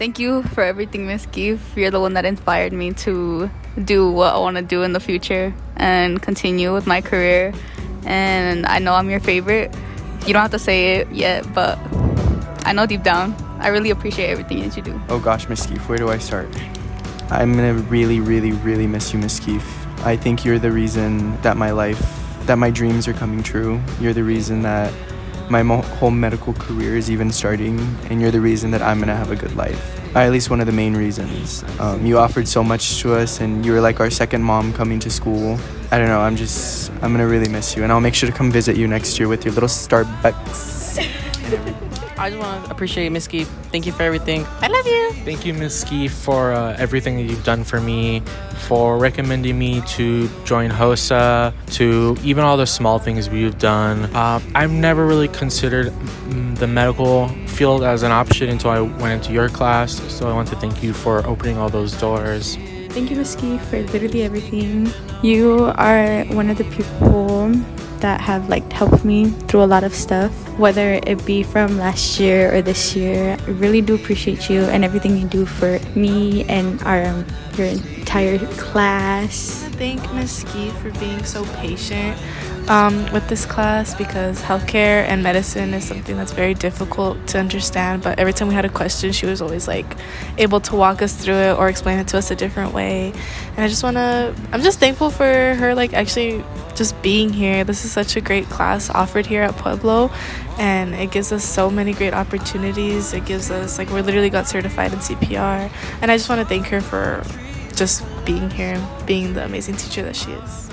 Thank you for everything, Miss Keefe. You're the one that inspired me to do what I want to do in the future and continue with my career. And I know I'm your favorite. You don't have to say it yet, but I know deep down. I really appreciate everything that you do. Oh gosh, Miss Keefe, where do I start? I'm gonna really, really, really miss you, Miss Keefe. I think you're the reason that my dreams are coming true. You're the reason that my whole medical career is even starting, and you're the reason that I'm gonna have a good life. At least one of the main reasons. You offered so much to us, and you were like our second mom coming to school. I don't know, I'm gonna really miss you, and I'll make sure to come visit you next year with your little Starbucks. I just want to appreciate Miss Keefe. Thank you for everything. I love you. Thank you, Miss Keefe, for everything that you've done for me, for recommending me to join HOSA, to even all the small things you've done. I've never really considered the medical field as an option until I went into your class, so I want to thank you for opening all those doors. Thank you, Miss Keefe, for literally everything. You are one of the people that have helped me through a lot of stuff, whether it be from last year or this year. I really do appreciate you and everything you do for me and your entire class. Thank Miss Keefe for being so patient with this class, because healthcare and medicine is something that's very difficult to understand, but every time we had a question, she was always able to walk us through it or explain it to us a different way. And I'm just thankful for her actually just being here. This is such a great class offered here at Pueblo, and it gives us so many great opportunities. It gives us we literally got certified in CPR, and I just want to thank her for just being here and being the amazing teacher that she is.